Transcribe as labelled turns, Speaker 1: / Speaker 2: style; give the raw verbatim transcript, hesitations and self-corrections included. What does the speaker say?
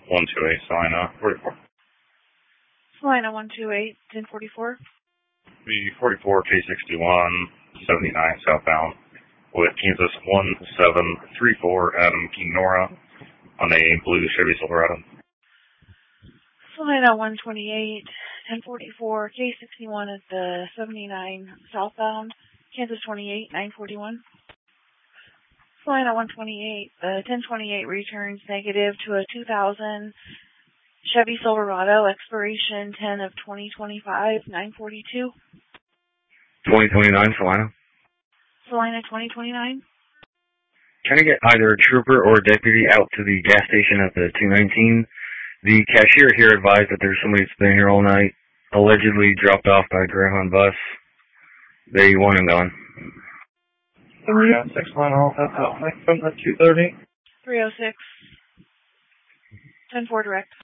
Speaker 1: one two eight, Salina, forty-four.
Speaker 2: Salina, one two eight, ten forty-four.
Speaker 1: The forty-four K sixty-one, seventy-nine southbound with Kansas one seven three four, Adam King Nora on a blue Chevy Silverado.
Speaker 2: Salina, one twenty-eight, ten forty-four, K sixty-one at the seventy-nine southbound, Kansas twenty-eight, nine forty-one. Salina, one twenty-eight, the ten twenty-eight returns negative to a two thousand Chevy Silverado, expiration ten of twenty twenty-five, nine forty-two.
Speaker 3: twenty twenty-nine, Salina.
Speaker 2: Salina, twenty twenty-nine.
Speaker 3: Trying to get either a trooper or a deputy out to the gas station at the two nineteen. The cashier here advised that there's somebody that's been here all night, allegedly dropped off by a Greyhound bus. They want him gone.
Speaker 1: three oh six, line off, that's out, from the two thirty.
Speaker 2: three oh six, ten four direct.